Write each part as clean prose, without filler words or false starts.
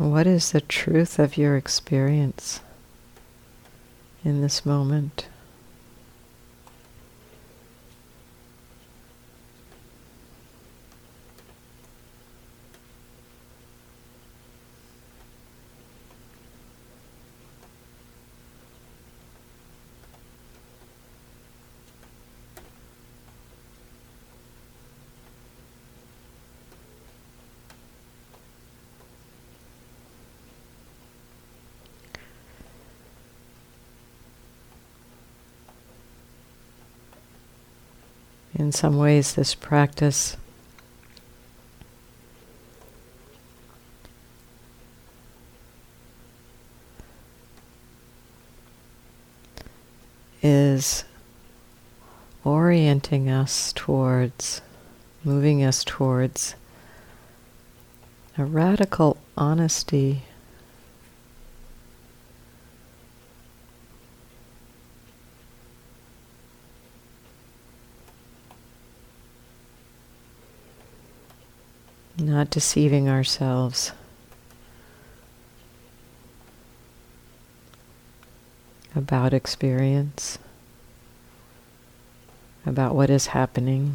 What is the truth of your experience in this moment? In some ways, this practice is orienting us towards, moving us towards a radical honesty not deceiving ourselves about experience, about what is happening.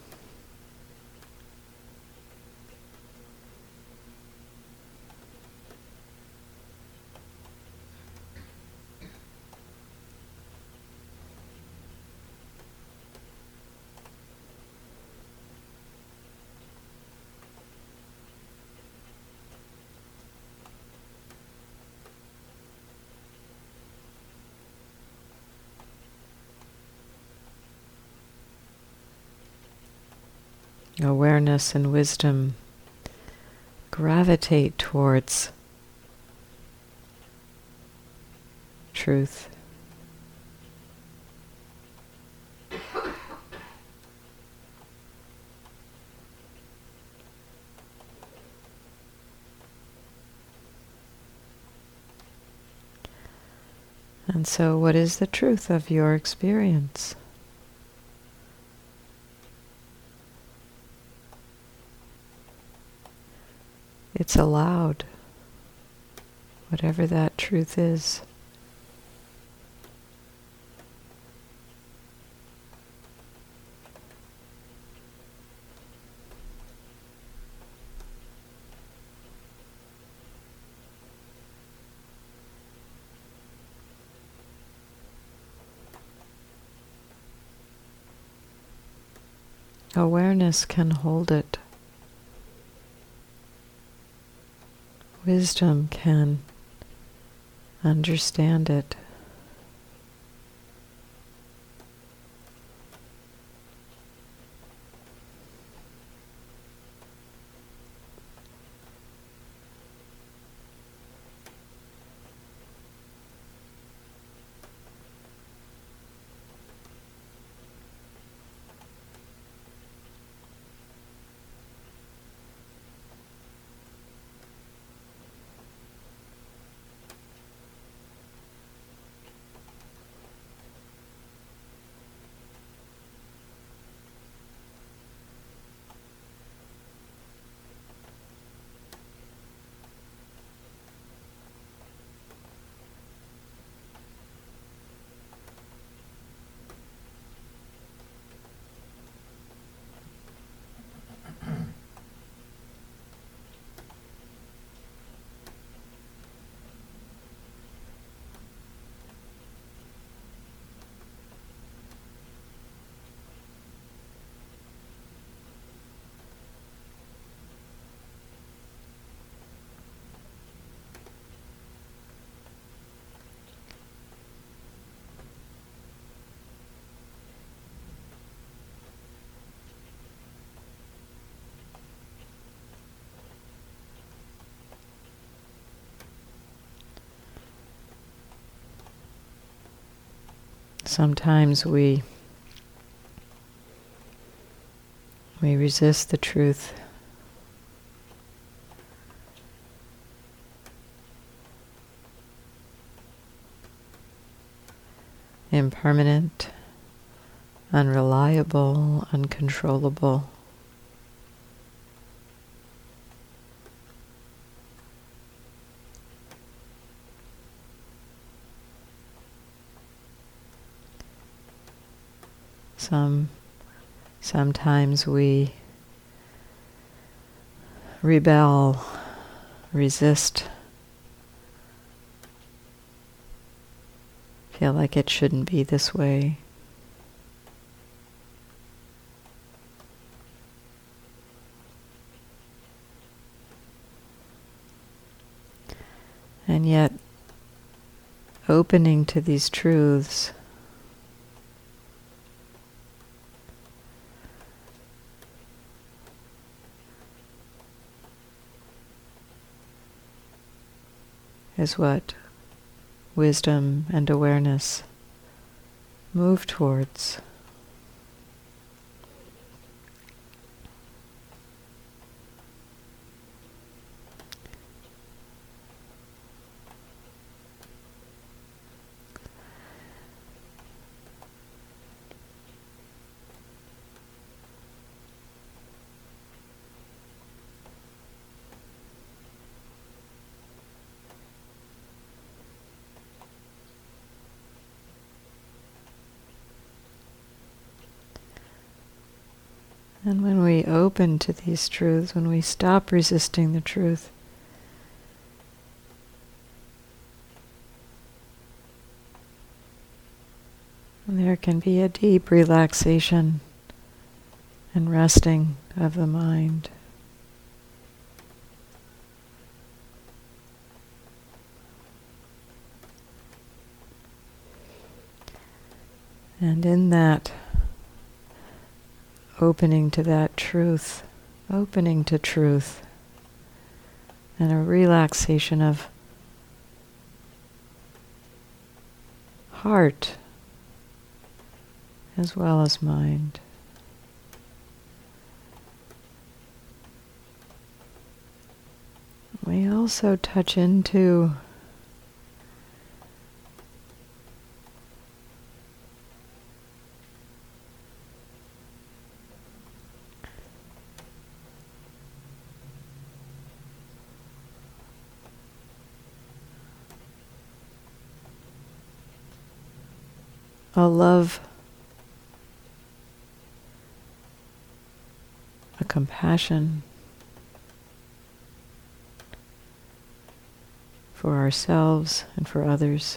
Awareness and wisdom gravitate towards truth. And so, what is the truth of your experience? It's allowed, whatever that truth is. Awareness can hold it. Wisdom can understand it. Sometimes we resist the truth. Impermanent, unreliable, uncontrollable. Sometimes we rebel, resist, feel like it shouldn't be this way. And yet, opening to these truths is what wisdom and awareness move towards. And when we open to these truths, when we stop resisting the truth, there can be a deep relaxation and resting of the mind. And in that opening to that truth, opening to truth, and a relaxation of heart as well as mind. We also touch into a love, a compassion for ourselves and for others.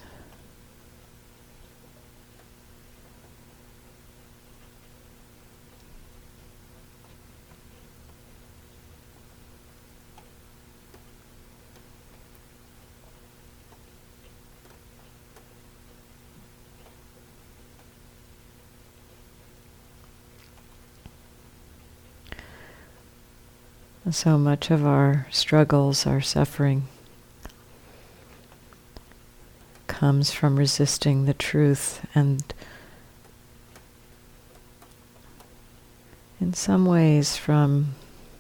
So much of our struggles, our suffering, comes from resisting the truth, and in some ways from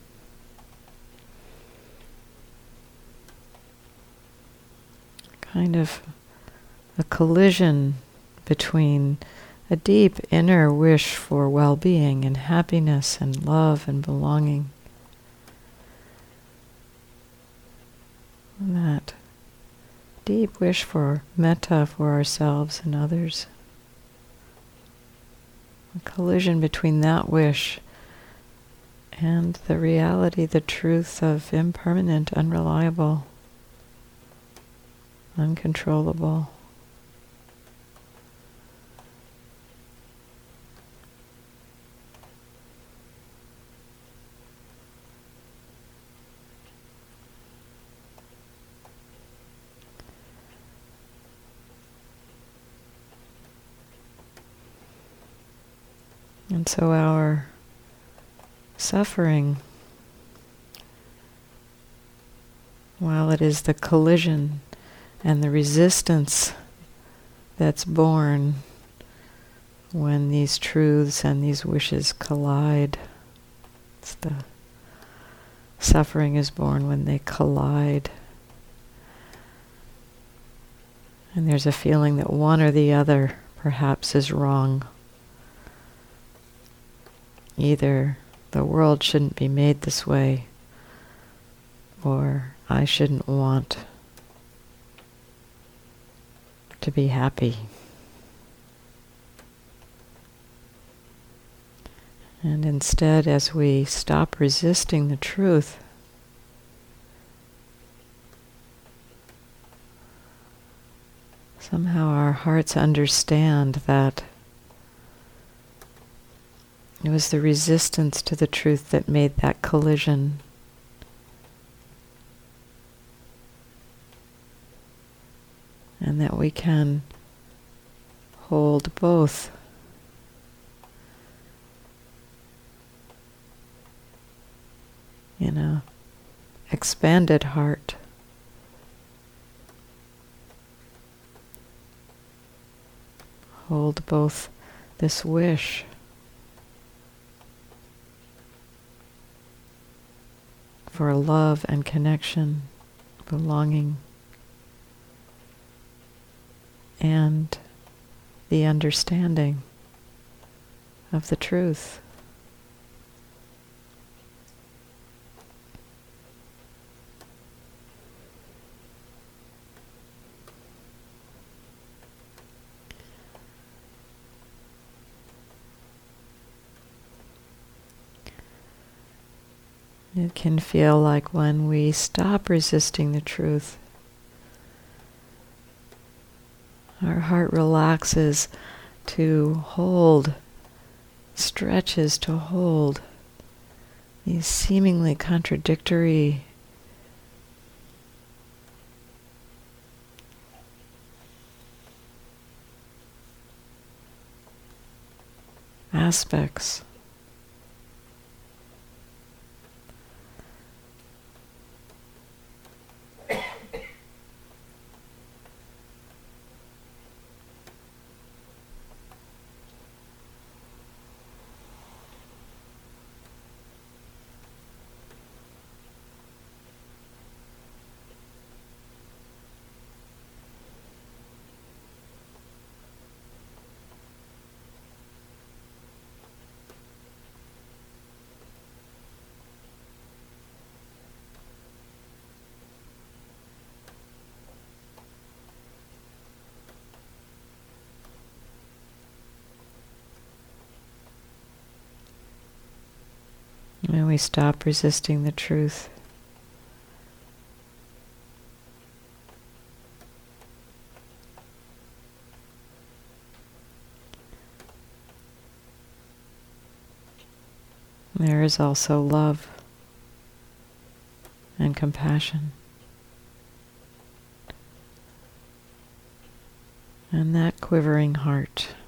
kind of a collision between a deep inner wish for well-being and happiness and love and belonging, that deep wish for metta for ourselves and others. A collision between that wish and the reality, the truth of impermanent, unreliable, uncontrollable. And so our suffering, while it is the collision and the resistance that's born when these truths and these wishes collide, it's the suffering is born when they collide. And there's a feeling that one or the other perhaps is wrong. Either the world shouldn't be made this way, or I shouldn't want to be happy. And instead, as we stop resisting the truth, somehow our hearts understand that it was the resistance to the truth that made that collision. And that we can hold both. In a expanded heart. Hold both this wish for love and connection, belonging, and the understanding of the truth. It can feel like when we stop resisting the truth, our heart relaxes to hold, stretches to hold these seemingly contradictory aspects. When we stop resisting the truth, there is also love and compassion. And that quivering heart